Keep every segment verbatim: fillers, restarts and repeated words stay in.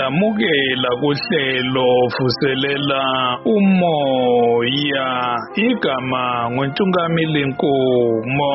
Siyamukela kuhlelo vuselela umoya igama nguNtungamili Nkomo.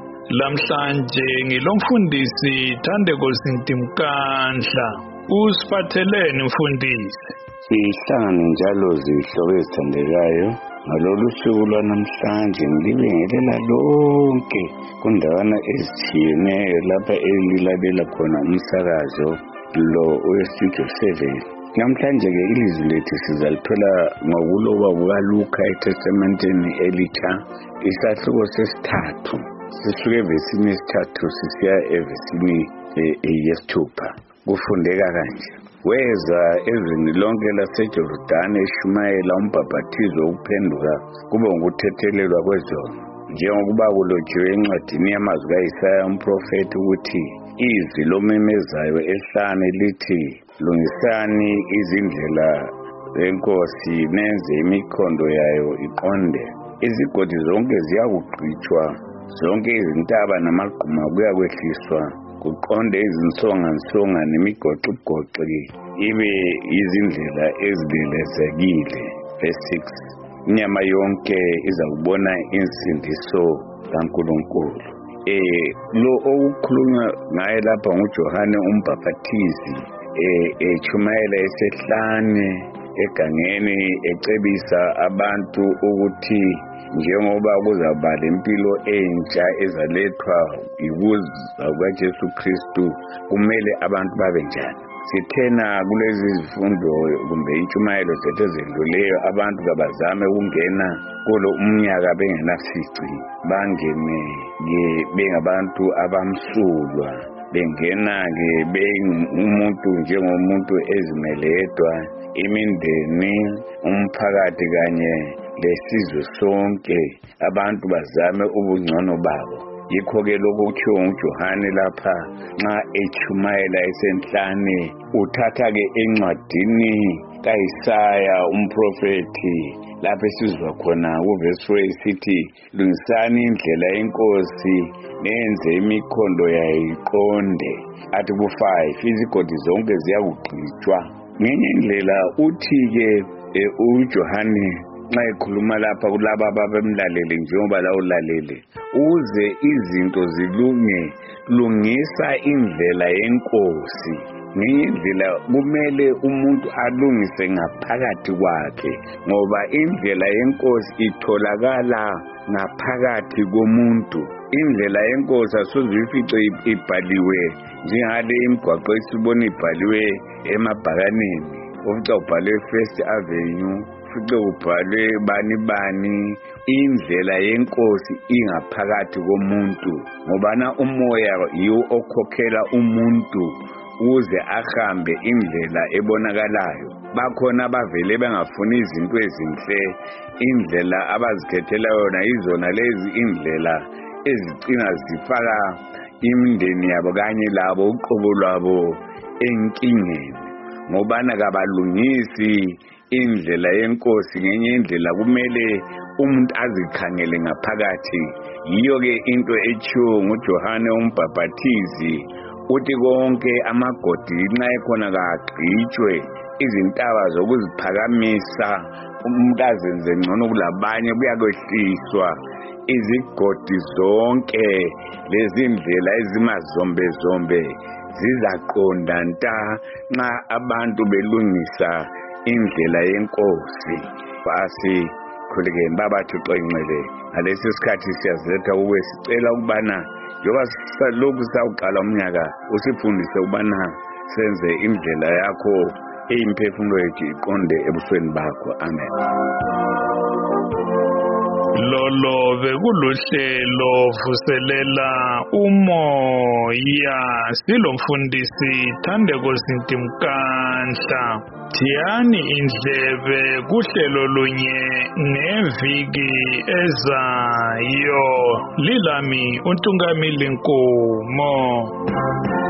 Lamhlanje ngilomfundisi Thandeko Zintimkandla. Usiphatheleni mfundisi? Sihlangane njalo zihlobo ezithandekayo ngalolu suku lwanamhlanje ngilibingelela lonke kundawana ezitshiyeneyo lapha elilalela khona umsakazo lo westudio seven. Namhlanje ke ilizwi lethu sizalithola ngokuloba kukaLuka eTestamenteni Elitsha isahluko sesithathu sisuke evesini yesithathu sisiya evesini yesithupha. Kufundeka kanje: weza ezweni lonke laseJordani eshumayela umbhaphathizo wokuphenduka kube ngukuthethelelwa kwezono, njengokuba kulotshiwe encwadini yamazwi kaIsaya umprofeti ukuthi izwi lomemezayo ehlane lithi, lungisani izindlela zenkosi nenze imikhondo yayo iqonde. Izigodi zonke ziyakugqitshwa, zonke izintaba namagquma kuyakwehliswa, kuqonde izinsonga-nsonga nemigoqo-goqi ibe izindlela ezilelezekile. Verse six. Inyama yonke izakubona insindiso kaNkulunkulu. Eh lo okukhulunywa ngaye lapha nguJohane umbhaphathizi eh echumayela esehlane egangeni ecebisa abantu ukuthi njengoba kuzaba lempilo entsha ezalethwa ukuza kukaJesu Kristu kumele abantu babe njani. Sithena kulezi zifundo kumbe intshumayelo zethu ezedluleyo abantu kabazame ukungena kulo umnyaka bengenafici, bangene ke bengabantu abamsulwa, bengena ke bengumuntu njengomuntu ezimele yedwa, imindeni, umphakathi kanye lesizwe sonke abantu bazame ubungcono babo. Yikho-ke lokhu kuthiwa nguJohane lapha nxa echumayela esenhlane, uthatha-ke encwadini kaIsaya umprofeti lapha esizwa khona kuvesi four esithi, lungisani indlela yenkosi nenze imikhondo yayo iqonde. Athi ku five, izigodi zonke ziyakugqitshwa. Ngenye indlela uthi-ke uJohane nxa ekhuluma lapha kulaba ababemlalele njengoba la ulalele, uze izinto zilunge, lungisa indlela yenkosi. Ngenye indlela kumele umuntu alungise ngaphakathi kwakhe, ngoba indlela yenkosi itholakala ngaphakathi komuntu. Indlela yenkosi asoze uyifice ibhaliwe njengale imigwaqo esibona ibhaliwe emabhakaneni, ufica ubhalwe First Avenue, ufice ubhalwe bani bani. Indlela yenkosi ingaphakathi komuntu, ngobana umoya yiwo okhokhela umuntu uze ahambe indlela ebonakalayo. Bakhona abavele bengafuni izinto ezinhle, indlela abazikhethela yona izona lezi indlela ezicina zifaka imindeni yabo kanye labo uqobo lwabo enkingeni, ngobana kabalungisi indlela yenkosi. Ngenye indlela kumele umuntu azikhangele ngaphakathi. Yiyo-ke into echiwo nguJohane umbhaphathizi, uthi konke amagodi nxa ekhona kagqitshwe, izintaba zokuziphakamisa umuntu azenze ngcono kulabanye kuyakwehliswa. Izigodi zonke lezindlela ezimazombe zombe zizaqonda nta nxa abantu belungisa indlela yenkosi. Basi khulekeni babathi qenqele ngalesi sikhathi siyazetha ukube sicela ukubana njengoba lokhu sawuqala umnyaka usifundise ukubana senze indlela yakho eyimphefumulo yethu iqonde ebusweni bakho. Amen. Lolo bekuluhlelo vuselela umoya, silomfundisi Thandeko Zintimkandla. Thiyani indlebe kuhlelo lunye ngeviki ezayo. Lilami uNtungamili Nkomo.